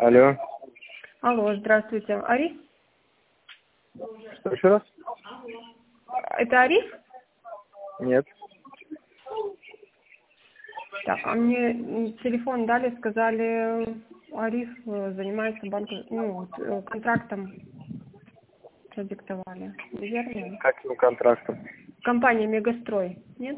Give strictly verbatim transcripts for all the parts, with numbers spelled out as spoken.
Алло. Алло, здравствуйте. Ариф? Что, еще раз? Это Ариф? Нет. Так, а мне телефон дали, сказали, Ариф э, занимается банком, ну, вот, э, контрактом, продиктовали. Верно? Каким контрактом? Компания Мегастрой, нет?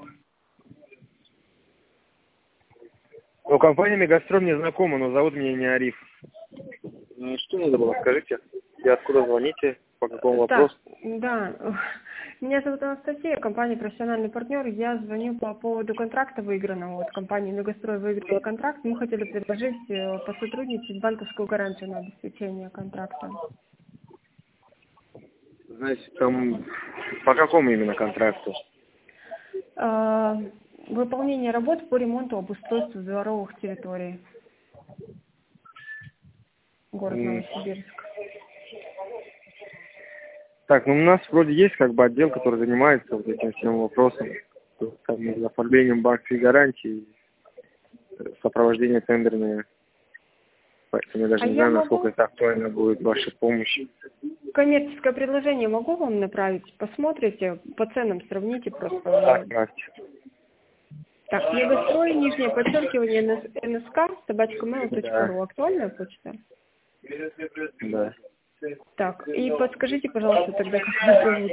Ну, компания Мегастрой мне знакома, но зовут меня не Ариф. Ну, что надо было, скажите? И откуда звоните? По какому Так, вопросу? да. Меня зовут Анастасия, компания «Профессиональный партнер». Я звоню по поводу контракта выигранного. Вот компания «Мегастрой» выиграла контракт. Мы хотели предложить э, посотрудничать банковскую гарантию на обеспечение контракта. Знаете, там по какому именно контракту? Э, Выполнение работ по ремонту, обустройству дворовых территорий. Город М, Новосибирск. Так, ну у нас вроде есть как бы отдел, который занимается вот этим всем вопросом. То есть, там, оформлением банковской гарантии, сопровождение тендерное. Поэтому я даже А не я знаю, насколько могу это актуально будет ваша помощь. коммерческое предложение могу вам направить? Посмотрите, по ценам сравните Так, просто. Настя. Так, Мегастрой, нижнее подчеркивание, НСК, собачка mail точка Да, ру. Актуальная почта? да. Так, и подскажите, пожалуйста, тогда, как вас зовут?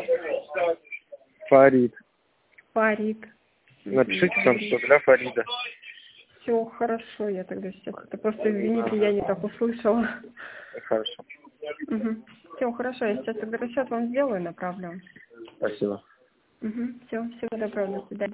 Фарид. Фарид. Напишите там, что для Фарида. Все хорошо, я тогда сейчас. Это просто, извините, Ага, я не так услышала. хорошо. Все хорошо, я сейчас тогда расчет вам сделаю и направлю. Спасибо. Все, всего доброго, до свидания.